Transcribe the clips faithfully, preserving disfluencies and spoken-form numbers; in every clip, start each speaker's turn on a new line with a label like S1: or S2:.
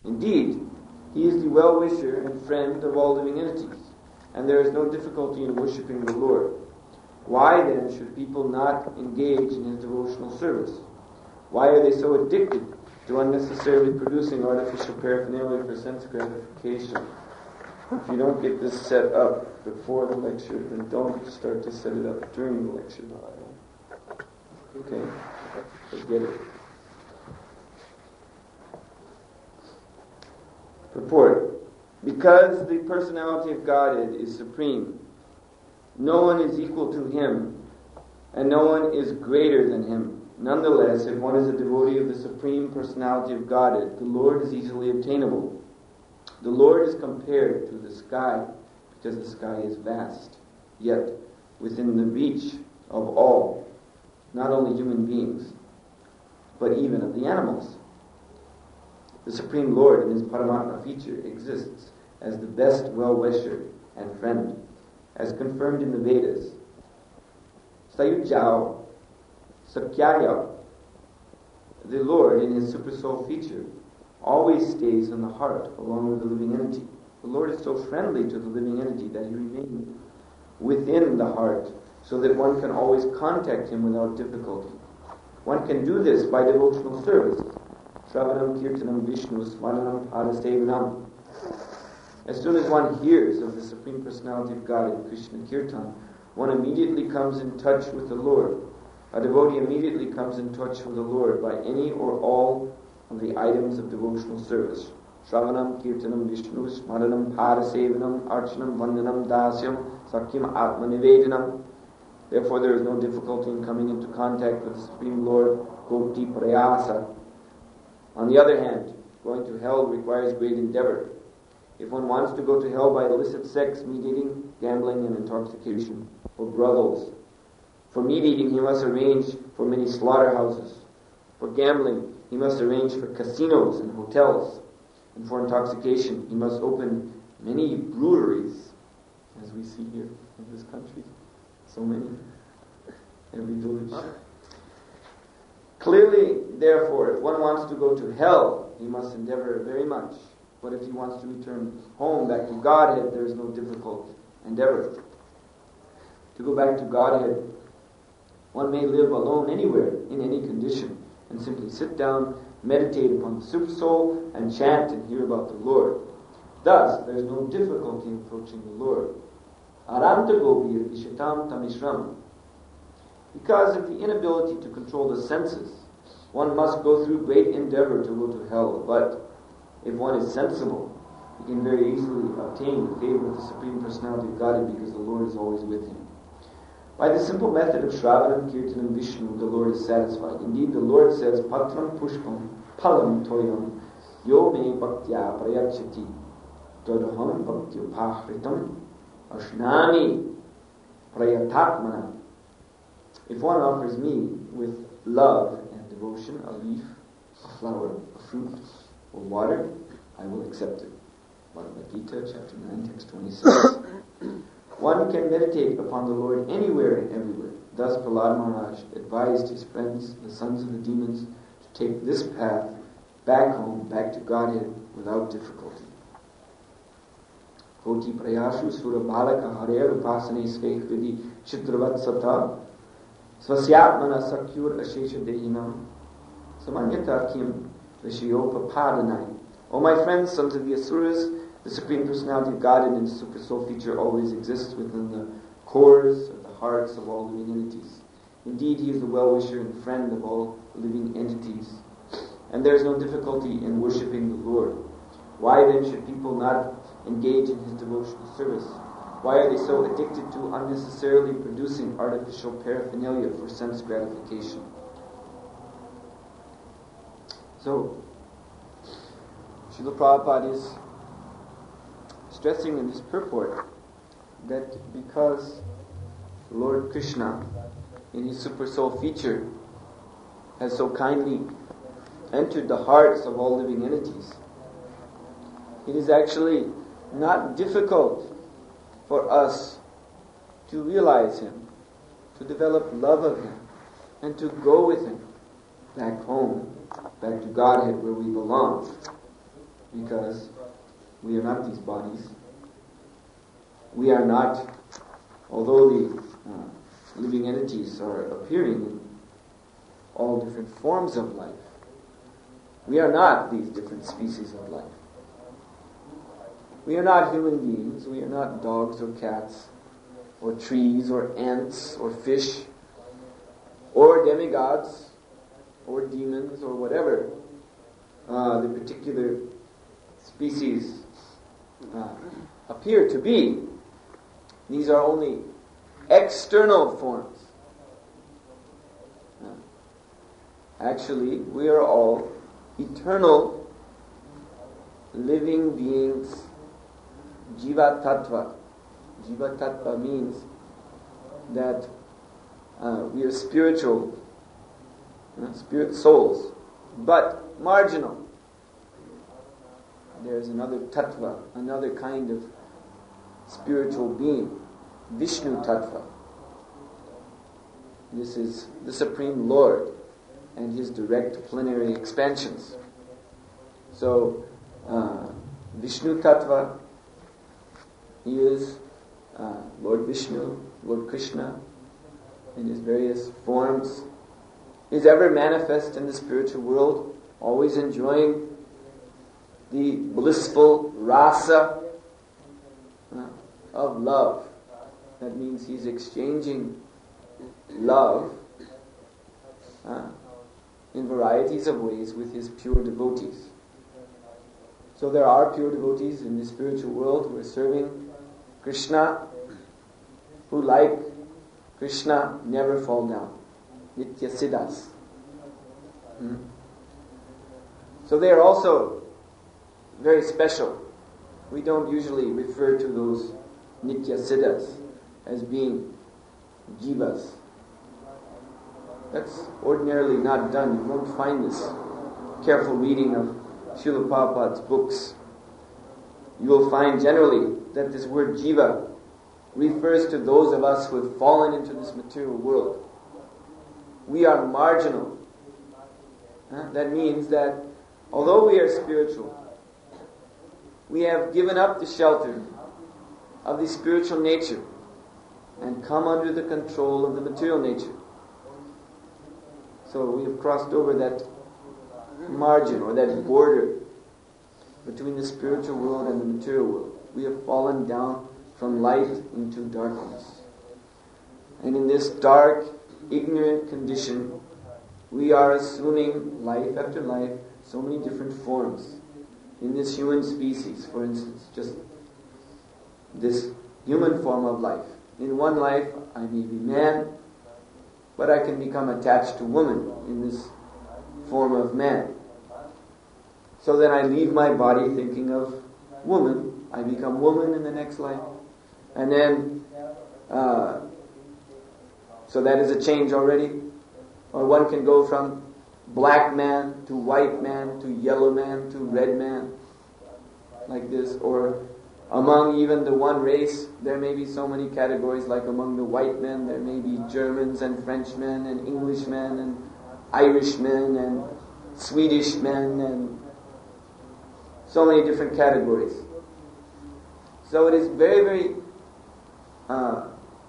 S1: Indeed, he is the well-wisher and friend of all living entities, and there is no difficulty in worshipping the Lord. Why then should people not engage in his devotional service? Why are they so addicted to unnecessarily producing artificial paraphernalia for sense gratification? If you don't get this set up before the lecture, then don't start to set it up during the lecture. Okay? Forget it. Purport. Because the personality of Godhead is supreme, no one is equal to him, and no one is greater than him. Nonetheless, if one is a devotee of the supreme personality of Godhead, the Lord is easily obtainable. The Lord is compared to the sky, because the sky is vast, yet within the reach of all, not only human beings, but even of the animals. The Supreme Lord in his Paramatma feature exists as the best well-wisher and friend, as confirmed in the Vedas. Sayujao, Sakyaya, the Lord in his Super-Soul feature, always stays in the heart along with the living entity. The Lord is so friendly to the living entity that he remains within the heart so that one can always contact him without difficulty. One can do this by devotional service. Shravanam, Kirtanam, Vishnu, Smaranam, Padasevanam. As soon as one hears of the Supreme Personality of God in Krishna Kirtan, one immediately comes in touch with the Lord. A devotee immediately comes in touch with the Lord by any or all of the items of devotional service. Shravanam, Kirtanam, Vishnu, Smaranam, Padasevanam, Archanam, Vandanam, Dasyam, Sakyam, Atmanivedanam. Therefore there is no difficulty in coming into contact with the Supreme Lord, Koti Prayasa. On the other hand, going to hell requires great endeavor. If one wants to go to hell by illicit sex, meat eating, gambling, and intoxication, or brothels. For meat eating, he must arrange for many slaughterhouses. For gambling, he must arrange for casinos and hotels. And for intoxication, he must open many breweries, as we see here in this country. So many. Every village. Clearly, therefore, if one wants to go to hell, he must endeavor very much. But if he wants to return home, back to Godhead, there is no difficult endeavor. To go back to Godhead, one may live alone anywhere, in any condition, and simply sit down, meditate upon the Super-Soul, and chant and hear about the Lord. Thus, there is no difficulty in approaching the Lord. Aranta Gopir Vishatam Tamishram. Because of the inability to control the senses, one must go through great endeavor to go to hell. But if one is sensible, he can very easily obtain the favor of the Supreme Personality of Godhead because the Lord is always with him. By the simple method of Shravanam, Kirtanam, Vishnu, the Lord is satisfied. Indeed, the Lord says, Patram Pushpam Palam Toyam Yo Me Bhaktya Prayachati Tadham Bhaktyupahritam Ashnami Prayatatmana. If one offers me with love and devotion a leaf, a flower, a fruit, or water, I will accept it. Bhagavad Gita, chapter nine, text twenty-six. One can meditate upon the Lord anywhere and everywhere. Thus Prahlad Maharaj advised his friends, the sons of the demons, to take this path back home, back to Godhead, without difficulty. Koti prayashu sura bhalaka harer upasane sve hridi chitravat sata svasyatmana sakyur ashesha dehinam samanyata kim vishayopa padanai. O my friends, sons of the Asuras, the Supreme Personality of God in its Super-Soul feature always exists within the cores of the hearts of all living entities. Indeed, he is the well-wisher and friend of all living entities. And there is no difficulty in worshipping the Lord. Why then should people not engage in his devotional service? Why are they so addicted to unnecessarily producing artificial paraphernalia for sense gratification? So, Srila Prabhupada is stressing in this purport that because Lord Krishna, in his Super-Soul feature, has so kindly entered the hearts of all living entities, it is actually not difficult for us to realize him, to develop love of him, and to go with him back home, back to Godhead where we belong. because we are not these bodies. We are not, although the uh, living entities are appearing in all different forms of life, we are not these different species of life. We are not human beings. We are not dogs or cats or trees or ants or fish or demigods or demons or whatever uh, the particular species uh, appear to be. These are only external forms. Uh, actually, we are all eternal living beings. Jiva Tattva. Jiva Tattva means that uh, we are spiritual, uh, spirit souls, but marginal. There is another Tattva, another kind of spiritual being, Vishnu Tattva. This is the Supreme Lord and His direct plenary expansions. So, uh, Vishnu Tattva, He is uh, Lord Vishnu, Lord Krishna, in His various forms. He is ever manifest in the spiritual world, always enjoying the blissful rasa uh, of love. That means He's exchanging love uh, in varieties of ways with His pure devotees. So there are pure devotees in the spiritual world who are serving Krishna, who like Krishna never fall down. Nitya Siddhas. Hmm. So they are also very special. We don't usually refer to those Nitya Siddhas as being jivas. That's ordinarily not done. You won't find this. Careful reading of Srila Prabhupada's books, you will find generally that this word jiva refers to those of us who have fallen into this material world. We are marginal. Huh? That means that although we are spiritual, we have given up the shelter of the spiritual nature and come under the control of the material nature. So we have crossed over that margin or that border between the spiritual world and the material world. We have fallen down from light into darkness. And in this dark, ignorant condition, we are assuming life after life, so many different forms. In this human species, for instance, just this human form of life. In one life, I may be man, but I can become attached to woman in this form of man. So then I leave my body thinking of woman. I become woman in the next life. And then, uh, so that is a change already. Or one can go from black man to white man to yellow man to red man, like this. Or among even the one race, there may be so many categories, like among the white men, there may be Germans and Frenchmen and Englishmen and Irishmen and Swedish men and so many different categories. So it is very, very, uh,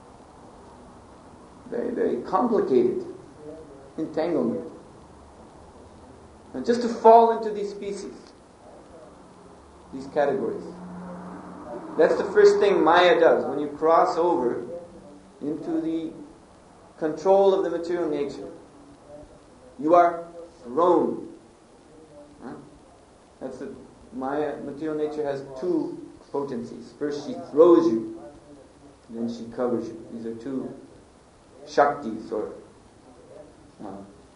S1: very, very complicated entanglement. And just to fall into these species, these categories. That's the first thing Maya does. When you cross over into the control of the material nature, you are thrown. Huh? That's the Maya. Material nature has two potencies. First she throws you, then she covers you. These are two shaktis or uh,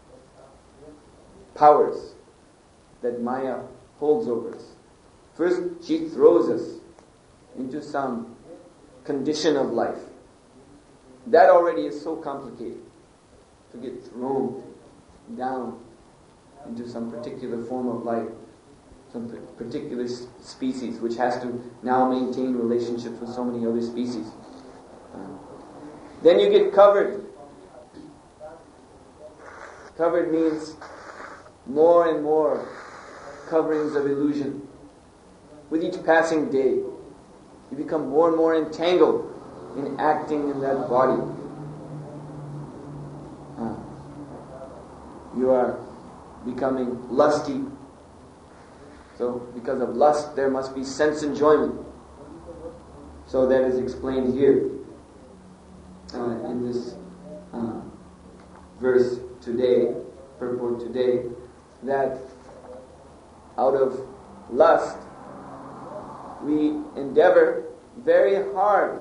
S1: powers that Maya holds over us. First she throws us into some condition of life. That already is so complicated, to get thrown down into some particular form of life, some particular species which has to now maintain relationships with so many other species. Uh, then you get covered. Covered means more and more coverings of illusion. with each passing day, you become more and more entangled in acting in that body. Uh, you are becoming lusty. So, because of lust, there must be sense enjoyment. So that is explained here uh, in this uh, verse today, purport today, that out of lust, we endeavor very hard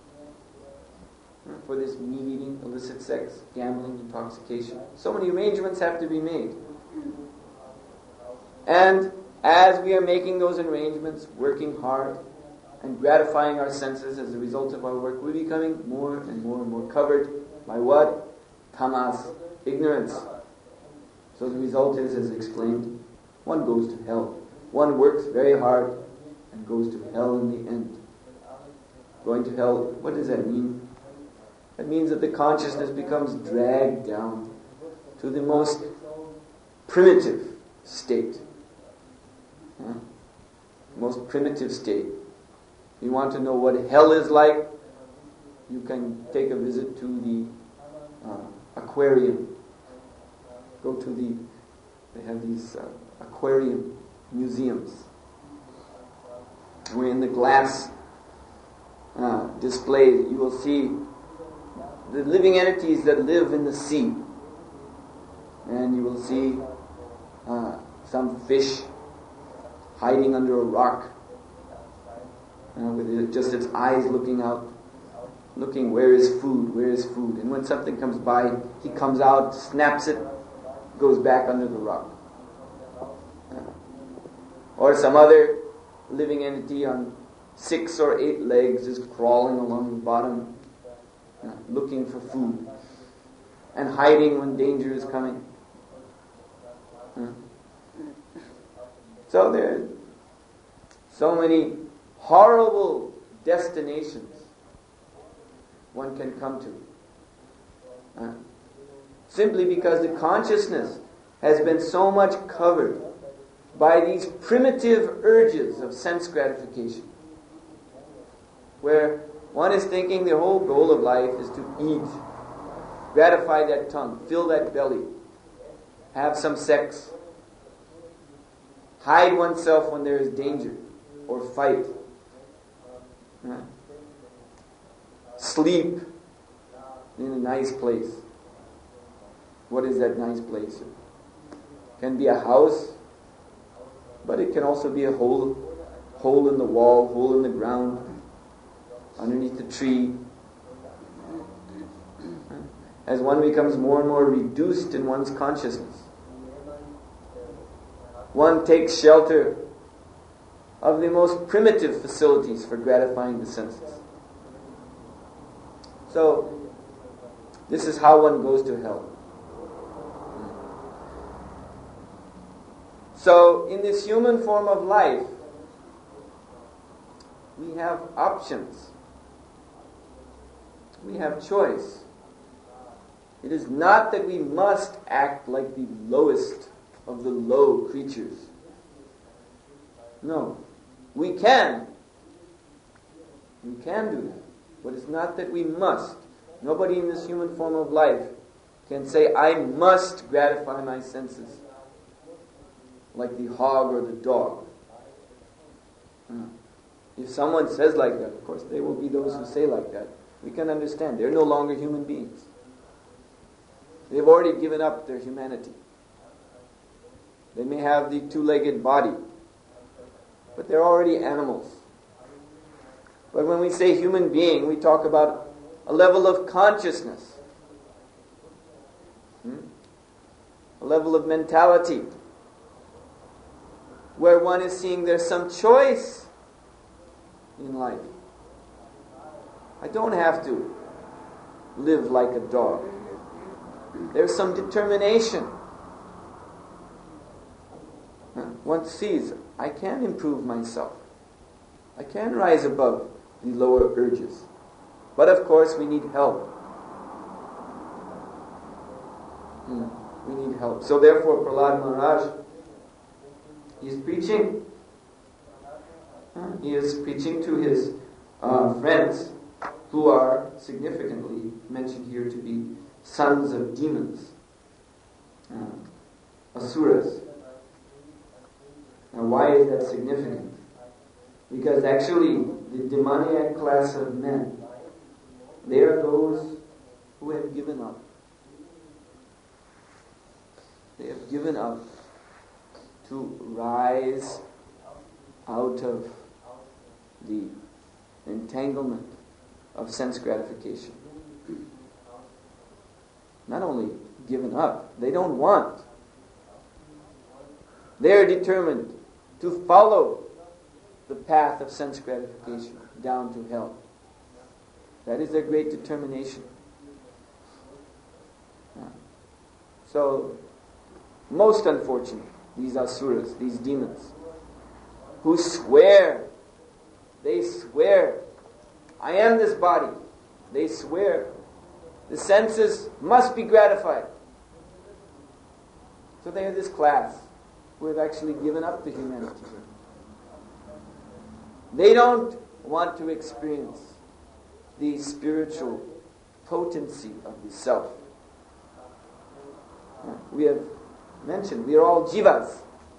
S1: for this meat-eating, illicit sex, gambling, intoxication. So many arrangements have to be made. And as we are making those arrangements, working hard, and gratifying our senses as a result of our work, we're becoming more and more and more covered by what? Tamas, ignorance. So the result is, as explained, one goes to hell. One works very hard and goes to hell in the end. Going to hell, what does that mean? That means that the consciousness becomes dragged down to the most primitive state. Huh? Most primitive state. You want to know what hell is like? You can take a visit to the uh, aquarium. Go to the, they have these uh, aquarium museums, where in the glass uh, display you will see the living entities that live in the sea. And you will see uh, some fish hiding under a rock, uh, with it, just its eyes looking out, looking where is food, where is food. And when something comes by, he comes out, snaps it, goes back under the rock. Uh, or some other living entity on six or eight legs is crawling along the bottom, uh, looking for food and hiding when danger is coming. Uh, so there are so many horrible destinations one can come to. Uh, simply because the consciousness has been so much covered by these primitive urges of sense gratification, where one is thinking their whole goal of life is to eat, gratify that tongue, fill that belly, have some sex, hide oneself when there is danger, or fight, uh, sleep in a nice place. What is that nice place? It can be a house, but it can also be a hole, hole in the wall, hole in the ground, underneath the tree. As one becomes more and more reduced in one's consciousness, one takes shelter of the most primitive facilities for gratifying the senses. So, this is how one goes to hell. So, in this human form of life, we have options. We have choice. It is not that we must act like the lowest of the low creatures. No. We can. We can do that. But it's not that we must. Nobody in this human form of life can say, I must gratify my senses like the hog or the dog. If someone says like that, of course, there will be those who say like that. We can understand. They're no longer human beings. They've already given up their humanity. They may have the two-legged body, but they're already animals. But when we say human being, we talk about a level of consciousness, hmm? a level of mentality, where one is seeing there's some choice in life. I don't have to live like a dog. There's some determination. One sees, I can improve myself. I can rise above the lower urges. But of course we need help. Hmm. We need help. So therefore Prahlad Maharaj is preaching he is preaching to his uh, friends who are significantly mentioned here to be sons of demons, uh, asuras. Now, why is that significant? Because actually, the demoniac class of men, they are those who have given up. They have given up to rise out of the entanglement of sense gratification. Not only given up, they don't want. They are determined to follow the path of sense gratification down to hell. That is their great determination. So, most unfortunate, these asuras, these demons, who swear, they swear, I am this body. They swear the senses must be gratified. So they are this class who have actually given up to humanity. They don't want to experience the spiritual potency of the self. We have mentioned we are all jivas,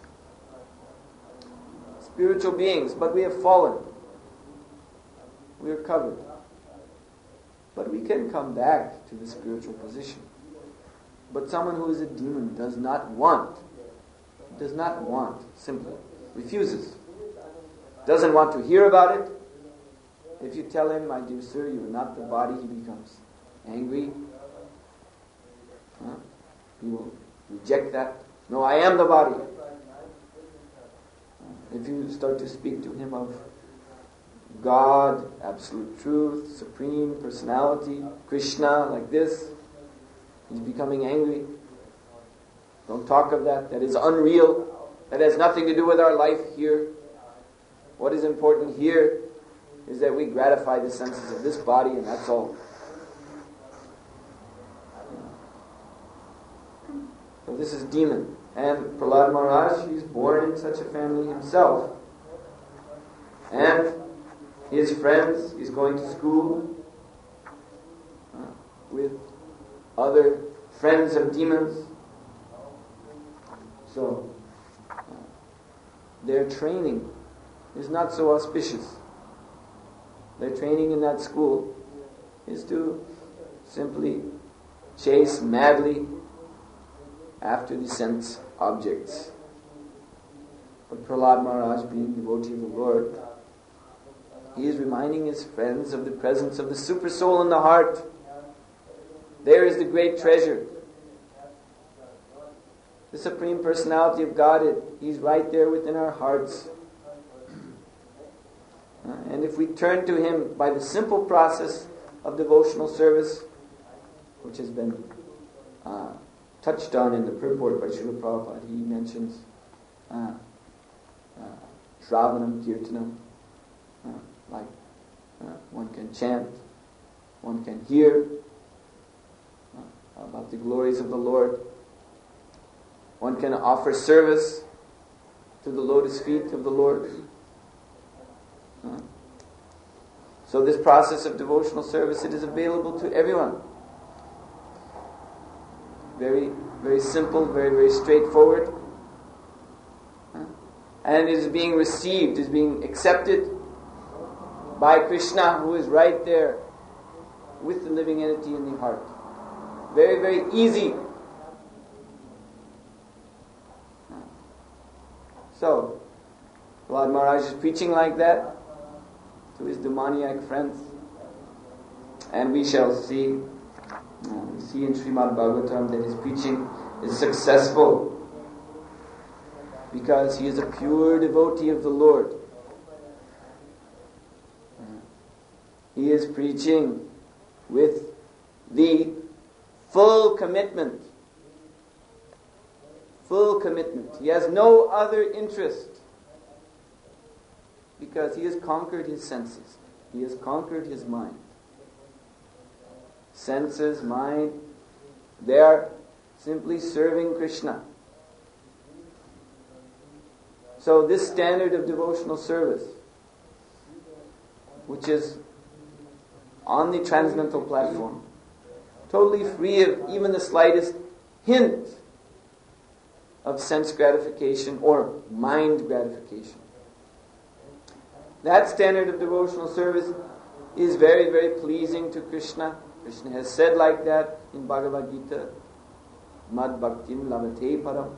S1: spiritual beings, but we have fallen. We are covered. But we can come back to the spiritual position. But someone who is a demon does not want, does not want, simply refuses, doesn't want to hear about it. If you tell him, my dear sir, you are not the body, he becomes angry. Huh? He will reject that. No, I am the body. If you start to speak to him of God, absolute truth, supreme personality, Krishna, like this, he's becoming angry. Don't talk of that. That is unreal. That has nothing to do with our life here. What is important here is that we gratify the senses of this body, and that's all. So this is demon. And Prahlad Maharaj, he's born in such a family himself. And his friends, he's going to school uh, with other friends of demons. So, uh, their training is not so auspicious. Their training in that school is to simply chase madly after the sense objects. But Prahlad Maharaj, being devotee of the Lord, he is reminding his friends of the presence of the super soul in the heart. There is the great treasure. The Supreme Personality of Godhead. He's right there within our hearts. And if we turn to Him by the simple process of devotional service, which has been uh, touched on in the purport by Srila Prabhupada, he mentions uh, uh, Shravanam, Kirtanam, uh, like uh, one can chant, one can hear uh, about the glories of the Lord, one can offer service to the lotus feet of the Lord. Uh, so this process of devotional service, it is available to everyone. Very, very simple, very, very straightforward. Uh, and it is being received, is being accepted by Krishna, who is right there with the living entity in the heart. Very, very easy. So, Prahlad Maharaj is preaching like that to his demoniac friends. And we shall see, uh, we see in Srimad Bhagavatam that his preaching is successful because he is a pure devotee of the Lord. Uh, he is preaching with the full commitment. Full commitment. He has no other interest because he has conquered his senses. He has conquered his mind. Senses, mind, they are simply serving Krishna. So this standard of devotional service which is on the transcendental platform, totally free of even the slightest hint of sense gratification or mind gratification. That standard of devotional service is very, very pleasing to Krishna. Krishna has said like that in Bhagavad Gita, Mad Bhaktim Labate Param.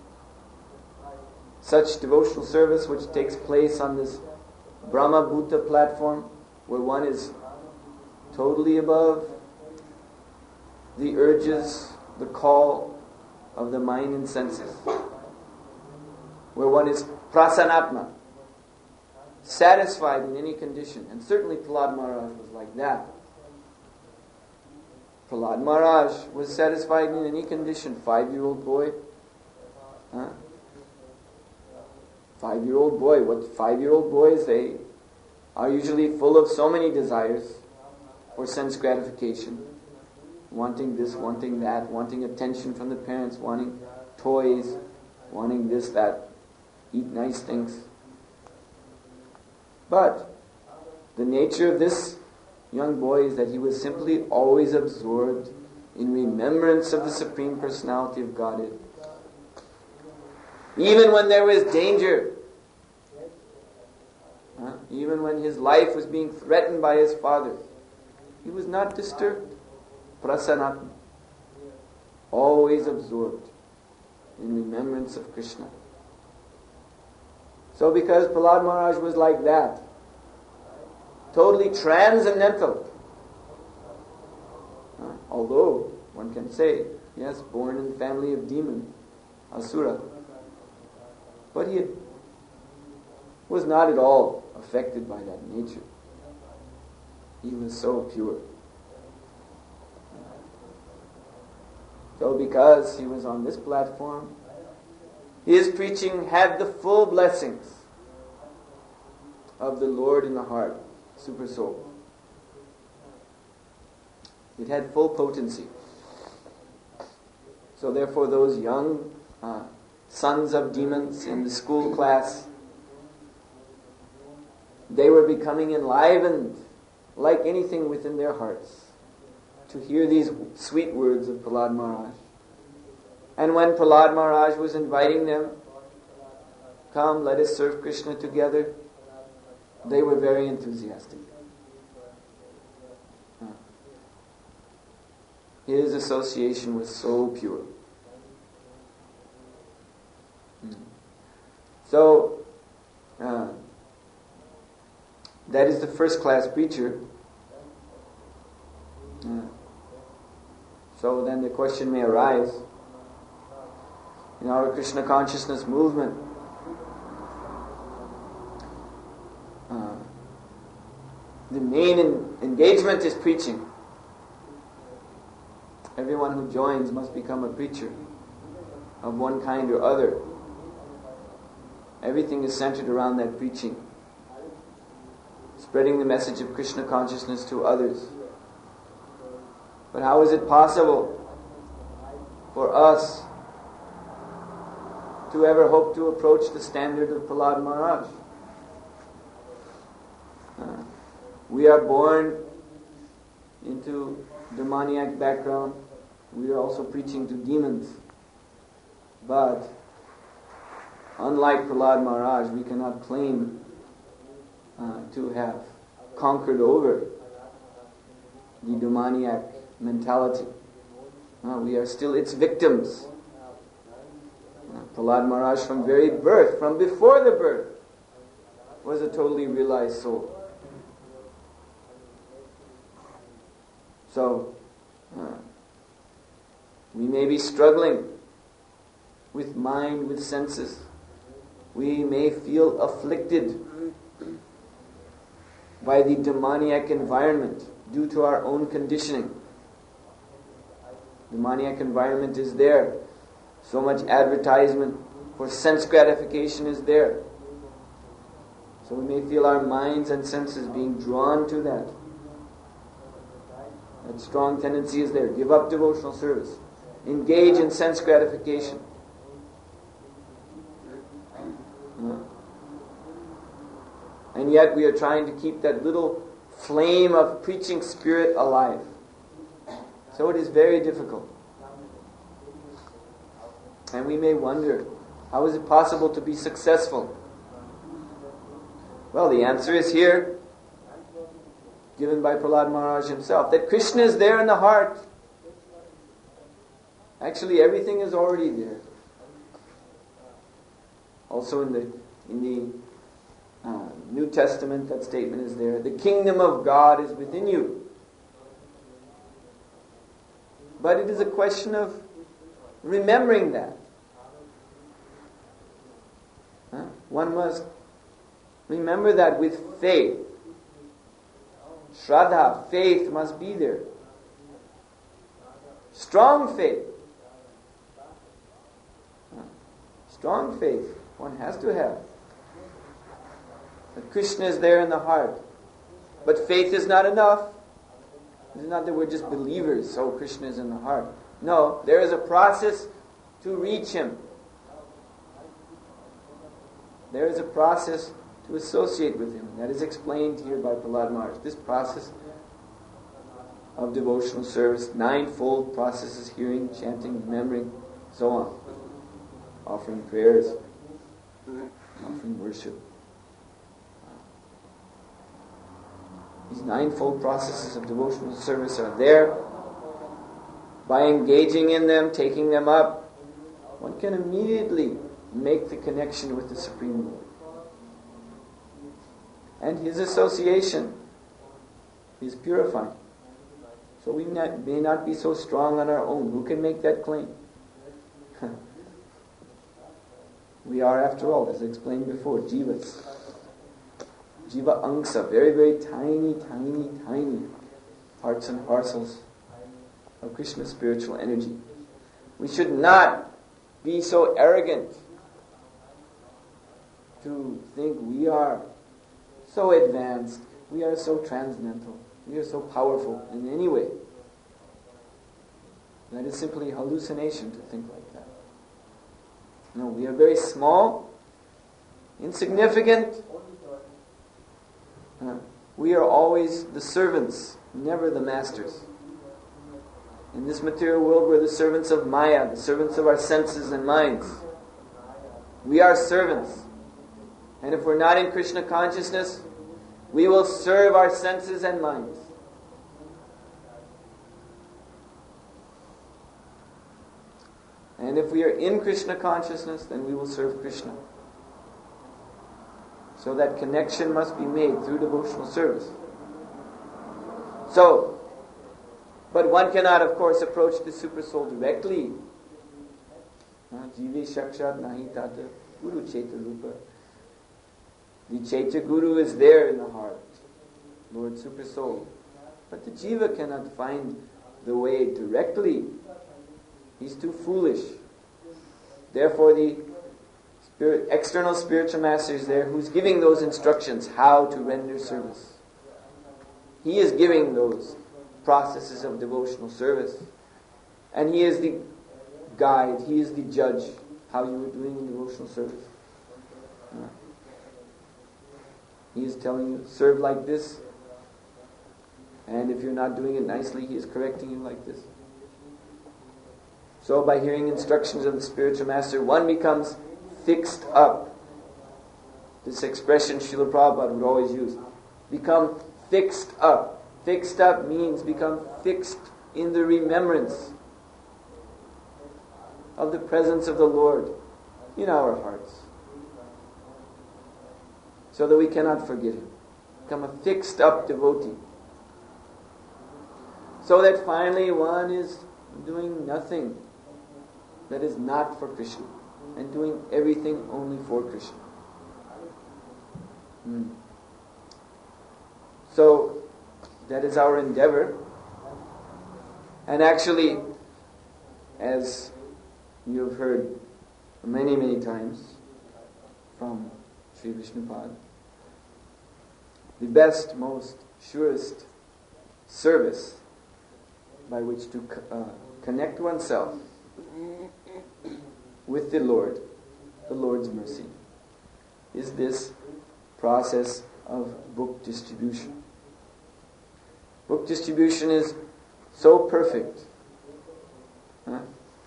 S1: Such devotional service which takes place on this Brahma Bhuta platform, where one is totally above the urges, the call of the mind and senses, where one is prasanatma, satisfied in any condition. And certainly Prahlad Maharaj was like that. Prahlad Maharaj was satisfied in any condition. Five-year-old boy. Huh? Five-year-old boy. What five-year-old boys, they are usually full of so many desires for sense gratification. Wanting this, wanting that, wanting attention from the parents, wanting toys, wanting this, that, eat nice things. But the nature of this young boy is that he was simply always absorbed in remembrance of the Supreme Personality of Godhead. Even when there was danger, huh? even when his life was being threatened by his father, he was not disturbed. Prasanatma, always absorbed in remembrance of Krishna. So because Prahlad Maharaj was like that, totally transcendental, uh, although one can say, yes, born in the family of demon, Asura, but he was not at all affected by that nature. He was so pure. So because he was on this platform, his preaching had the full blessings of the Lord in the heart, Super Soul. It had full potency. So therefore those young uh, sons of demons in the school class, they were becoming enlivened like anything within their hearts to hear these sweet words of Prahlad Maharaj. And when Prahlad Maharaj was inviting them, come, let us serve Krishna together, they were very enthusiastic. His association was so pure. So, uh, that is the first class preacher. Uh, so then the question may arise, in our Krishna consciousness movement, uh, the main in, engagement is preaching. Everyone who joins must become a preacher of one kind or other. Everything is centered around that preaching, spreading the message of Krishna consciousness to others. But how is it possible for us to ever hope to approach the standard of Prahlad Maharaj? Uh, we are born into demoniac background. We are also preaching to demons. But unlike Prahlad Maharaj, we cannot claim uh, to have conquered over the demoniac mentality. Uh, we are still its victims. Uh, Prahlad Maharaj from very birth, from before the birth, was a totally realized soul. So, uh, we may be struggling with mind, with senses. We may feel afflicted by the demoniac environment due to our own conditioning. Demoniac environment is there. So much advertisement for sense gratification is there. So we may feel our minds and senses being drawn to that. That strong tendency is there. Give up devotional service. Engage in sense gratification. And yet we are trying to keep that little flame of preaching spirit alive. So it is very difficult. And we may wonder, how is it possible to be successful? Well, the answer is here, given by Prahlad Maharaj himself, that Krishna is there in the heart. Actually, everything is already there. Also in the in the uh, New Testament, that statement is there. The kingdom of God is within you. But it is a question of remembering that. Huh? One must remember that with faith. Shraddha, faith must be there. Strong faith. Huh? Strong faith one has to have. That Krishna is there in the heart. But faith is not enough. It's not that we're just believers, so Krishna is in the heart. No, there is a process to reach Him. There is a process to associate with Him. That is explained here by Prahlad Maharaj. This process of devotional service, ninefold processes: hearing, chanting, remembering, so on. Offering prayers, offering worship. These ninefold processes of devotional service are there. By engaging in them, taking them up, one can immediately make the connection with the Supreme Lord. And His association is purifying. So we not, may not be so strong on our own. Who can make that claim? We are, after all, as I explained before, jivas. Jiva angsa, very, very tiny, tiny, tiny parts and parcels of Krishna's spiritual energy. We should not be so arrogant to think we are so advanced, we are so transcendental, we are so powerful in any way. That is simply hallucination to think like that. No, we are very small, insignificant. Uh, we are always the servants, never the masters. In this material world, we're the servants of Maya, the servants of our senses and minds. We are servants. And if we're not in Krishna consciousness, we will serve our senses and minds. And if we are in Krishna consciousness, then we will serve Krishna. So that connection must be made through devotional service. So, but one cannot, of course, approach the Super Soul directly. Jive Shakshat Nahi Tata Guru Chaita Rupa. The Chaita Guru is there in the heart, Lord Super Soul. But the Jiva cannot find the way directly. He's too foolish. Therefore, the spirit, external spiritual master is there who's giving those instructions how to render service. He is giving those processes of devotional service. And He is the guide, He is the judge how you are doing in devotional service. He is telling you, serve like this. And if you're not doing it nicely, He is correcting you like this. So by hearing instructions of the spiritual master, one becomes fixed up. This expression Srila Prabhupada would always use. Become fixed up. Fixed up means become fixed in the remembrance of the presence of the Lord in our hearts. So that we cannot forget Him. Become a fixed up devotee. So that finally one is doing nothing that is not for Krishna, and doing everything only for Krishna. Hmm. So, that is our endeavor. And actually, as you have heard many, many times from Sri Vishnupad, the best, most surest service by which to uh, connect oneself with the Lord, the Lord's mercy, is this process of book distribution. Book distribution is so perfect. Huh?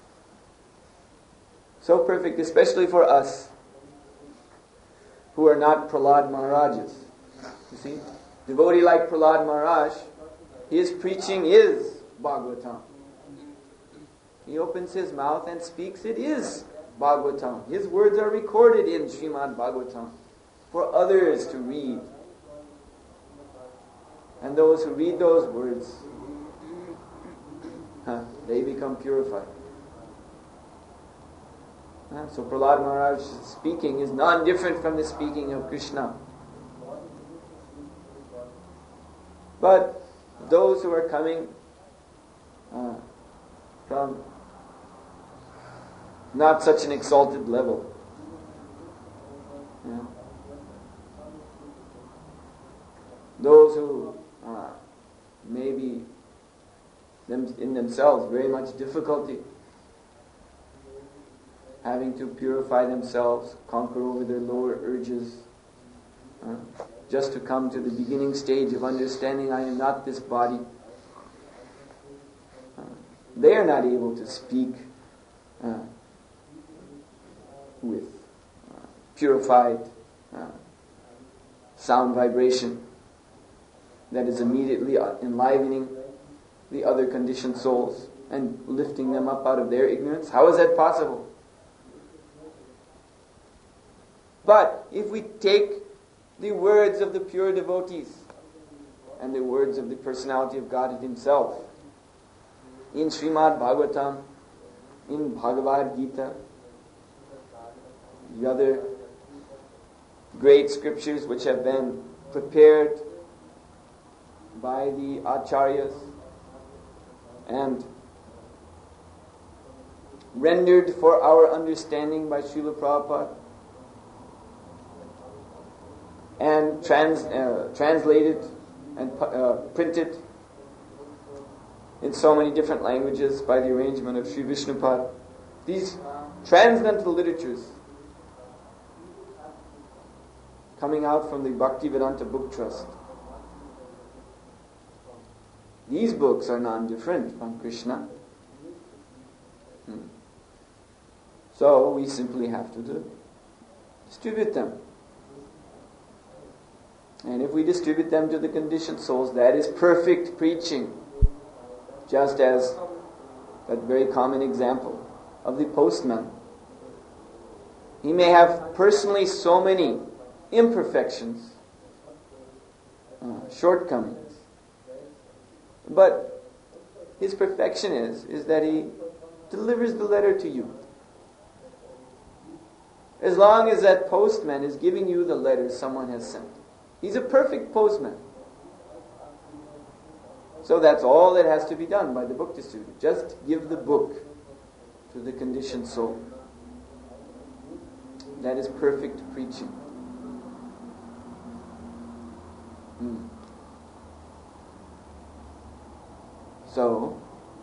S1: So perfect, especially for us who are not Prahlad Maharajas. You see? Devotee like Prahlad Maharaj, his preaching is Bhagavatam. He opens his mouth and speaks, it is Bhagavatam. His words are recorded in Srimad Bhagavatam for others to read. And those who read those words, huh, they become purified. Huh? So Prahlad Maharaj's speaking is non-different from the speaking of Krishna. But those who are coming uh, from not such an exalted level, yeah, those who uh, may be them, in themselves very much difficulty, having to purify themselves, conquer over their lower urges, uh, just to come to the beginning stage of understanding I am not this body. Uh, they are not able to speak uh, with uh, purified uh, sound vibration that is immediately enlivening the other conditioned souls and lifting them up out of their ignorance. How is that possible? But if we take the words of the pure devotees and the words of the personality of God Himself in Srimad Bhagavatam, in Bhagavad Gita, the other great scriptures which have been prepared by the Acharyas and rendered for our understanding by Srila Prabhupada, and trans, uh, translated and uh, printed in so many different languages by the arrangement of Sri Vishnupad. These transcendental literatures coming out from the Bhaktivedanta Book Trust. These books are non-different from Krishna. Hmm. So we simply have to do, distribute them. And if we distribute them to the conditioned souls, that is perfect preaching. Just as that very common example of the postman. He may have personally so many imperfections, uh, shortcomings, but his perfection is, is that he delivers the letter to you. As long as that postman is giving you the letter someone has sent. He's a perfect postman. So that's all that has to be done by the book distributor. Just give the book to the conditioned soul. That is perfect preaching. Hmm. So,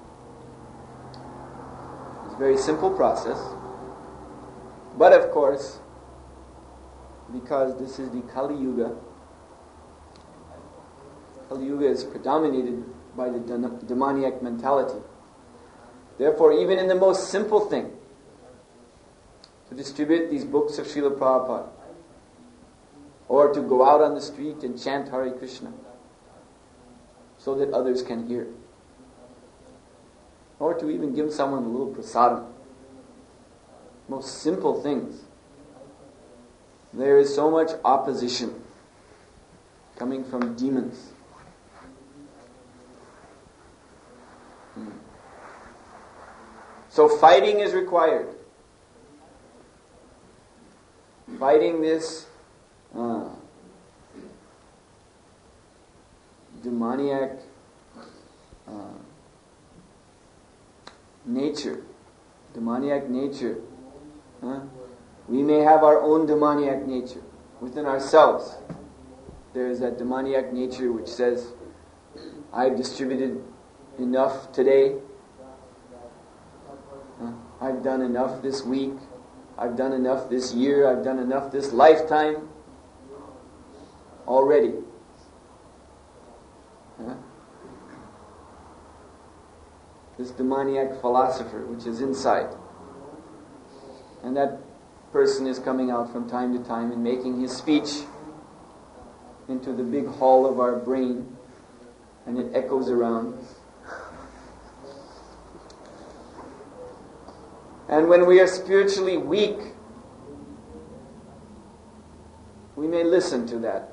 S1: it's a very simple process. But of course, because this is the Kali Yuga, Kali Yuga is predominated by the demoniac mentality. Therefore, even in the most simple thing, to distribute these books of Srila Prabhupada, or to go out on the street and chant Hare Krishna, so that others can hear, or to even give someone a little prasadam, most simple things. There is so much opposition coming from demons. Hmm. So fighting is required. Fighting this uh, demoniac uh, nature. Demoniac nature. Huh? We may have our own demoniac nature within ourselves. There is that demoniac nature which says, I've distributed enough today. Huh? I've done enough this week. I've done enough this year. I've done enough this lifetime. already. Huh? This demoniac philosopher which is inside. And that person is coming out from time to time and making his speech into the big hall of our brain, and it echoes around. And when we are spiritually weak, we may listen to that.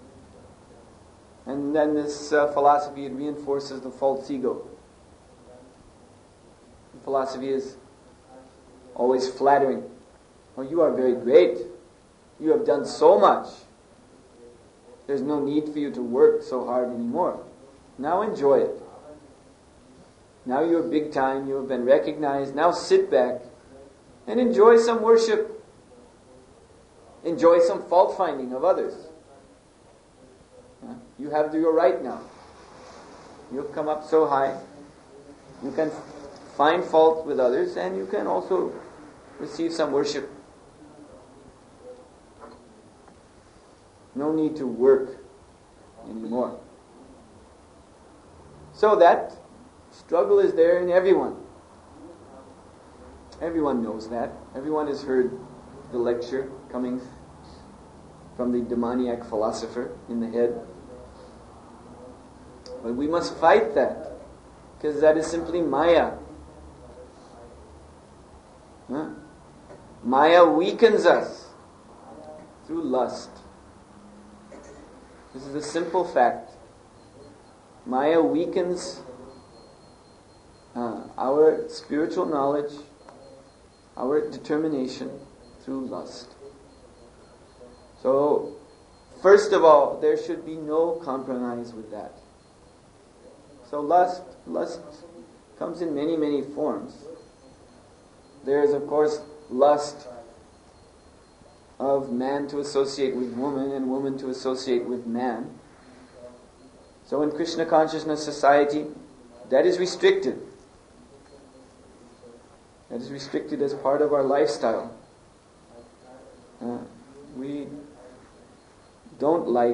S1: And then this uh, philosophy, it reinforces the false ego. The philosophy is always flattering. Oh, you are very great. You have done so much. There's no need for you to work so hard anymore. Now enjoy it. Now you're big time. You have been recognized. Now sit back and enjoy some worship. Enjoy some fault finding of others. You have your right now. You've come up so high. You can find fault with others, and you can also receive some worship. No need to work anymore. So that struggle is there in everyone. Everyone knows that. Everyone has heard the lecture coming from the demoniac philosopher in the head. But we must fight that, because that is simply Maya. Huh? Maya weakens us through lust. This is a simple fact. Maya weakens uh, our spiritual knowledge, our determination through lust. So, first of all, there should be no compromise with that. So lust, lust comes in many, many forms. There is, of course, lust of man to associate with woman and woman to associate with man. So in Krishna consciousness society, that is restricted. That is restricted as part of our lifestyle. Uh, we don't like,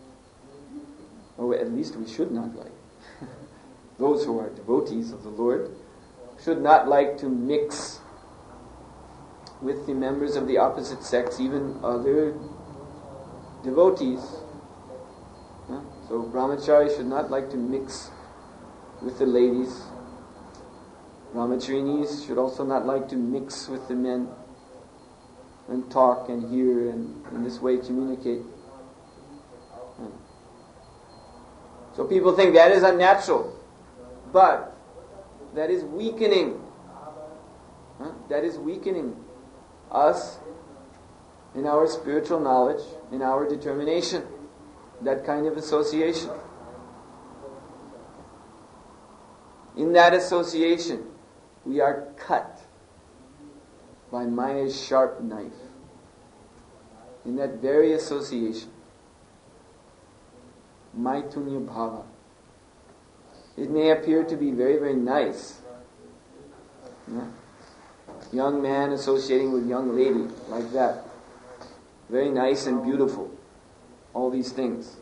S1: or at least we should not like, those who are devotees of the Lord should not like to mix with the members of the opposite sex, even other devotees. Huh? So brahmachari should not like to mix with the ladies. Brahmacharinis should also not like to mix with the men and talk and hear and in this way communicate. Huh? So people think that is unnatural. But that is weakening. Huh? That is weakening us in our spiritual knowledge, in our determination. That kind of association. In that association, we are cut by Maya's sharp knife. In that very association. Maitunya bhava. It may appear to be very, very nice. Yeah. Young man associating with young lady, like that. Very nice and beautiful. All these things.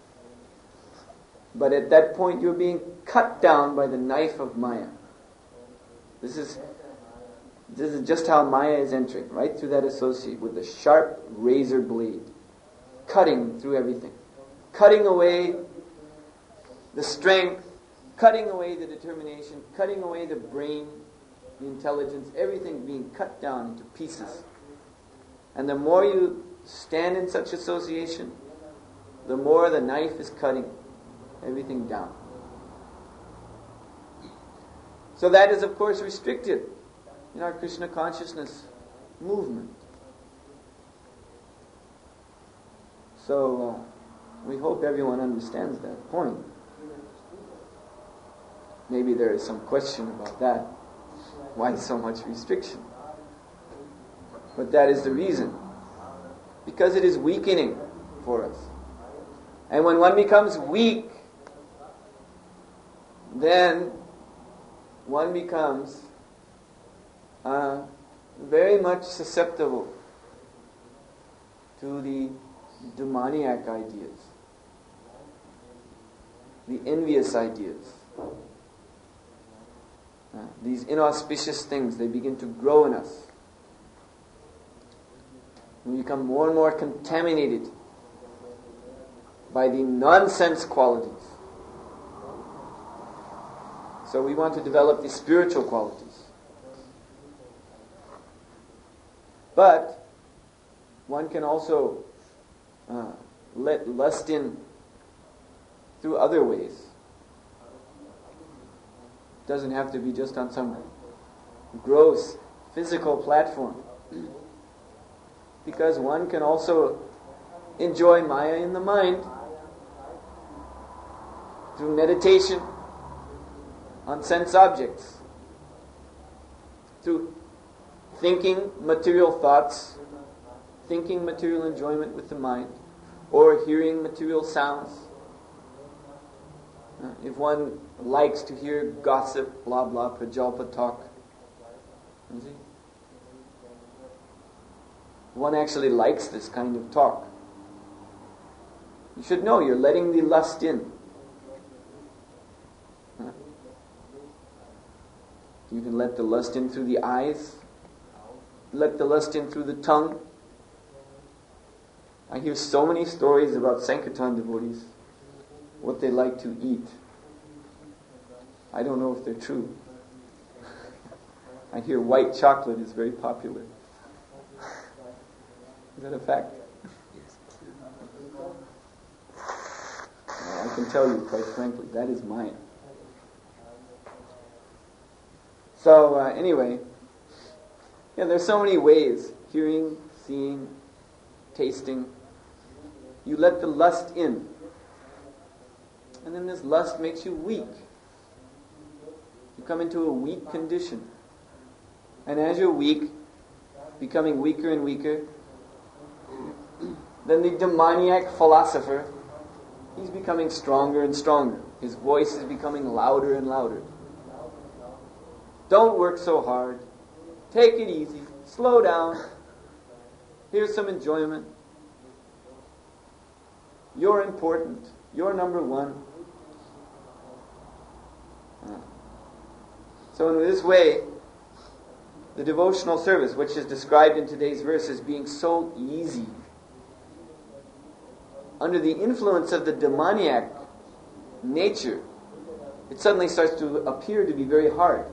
S1: But at that point you're being cut down by the knife of Maya. This is this is just how Maya is entering, right through that associate with the sharp razor blade. Cutting through everything. Cutting away the strength, cutting away the determination, cutting away the brain, the intelligence, everything being cut down into pieces. And the more you stand in such association, the more the knife is cutting everything down. So that is, of course, restricted in our Krishna consciousness movement. So uh, we hope everyone understands that point. Maybe there is some question about that. Why so much restriction? But that is the reason. Because it is weakening for us. And when one becomes weak, then one becomes uh, very much susceptible to the demoniac ideas, the envious ideas, uh, these inauspicious things, they begin to grow in us. We become more and more contaminated by the nonsense qualities. So we want to develop the spiritual qualities. But one can also uh, let lust in through other ways. It doesn't have to be just on some gross physical platform. Because one can also enjoy Maya in the mind through meditation on sense objects, through thinking material thoughts, thinking material enjoyment with the mind, or hearing material sounds. Uh, if one likes to hear gossip, blah blah, prajalpa talk, you see? One actually likes this kind of talk. You should know you're letting the lust in. Huh? You can let the lust in through the eyes, let the lust in through the tongue. I hear so many stories about Sankirtan devotees, what they like to eat. I don't know if they're true. I hear white chocolate is very popular. Is that a fact? Yes. Well, I can tell you, quite frankly, that is mine. So, uh, anyway, yeah, there's so many ways. Hearing, seeing, tasting. You let the lust in. And then this lust makes you weak. You come into a weak condition. And as you're weak, becoming weaker and weaker, then the demoniac philosopher, he's becoming stronger and stronger. His voice is becoming louder and louder. Don't work so hard. Take it easy. Slow down. Here's some enjoyment. You're important. You're number one. So in this way, the devotional service, which is described in today's verse as being so easy, under the influence of the demoniac nature, it suddenly starts to appear to be very hard.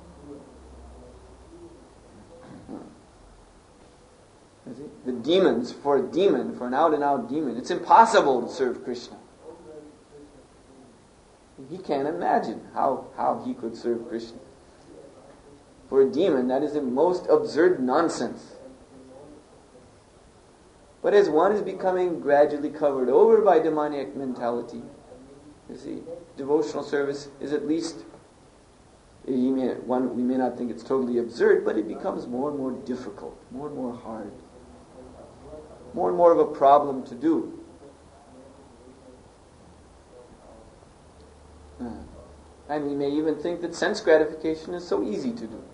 S1: The demons, for a demon, for an out-and-out demon, it's impossible to serve Krishna. He can't imagine how, how he could serve Krishna. For a demon, that is the most absurd nonsense. But as one is becoming gradually covered over by demoniac mentality, you see, devotional service is at least, you may, one, we may not think it's totally absurd, but it becomes more and more difficult, more and more hard, more and more of a problem to do. Uh, and we may even think that sense gratification is so easy to do.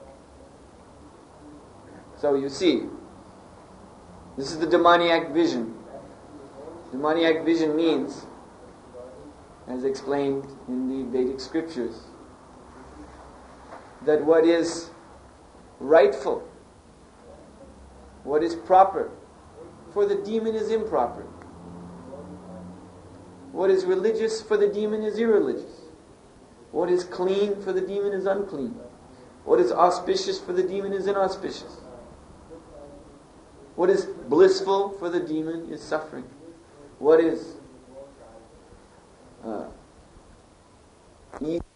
S1: So you see, this is the demoniac vision. Demoniac vision means, as explained in the Vedic scriptures, that what is rightful, what is proper, for the demon is improper. What is religious for the demon is irreligious. What is clean for the demon is unclean. What is auspicious for the demon is inauspicious. What is blissful for the demon is suffering. What is uh, easy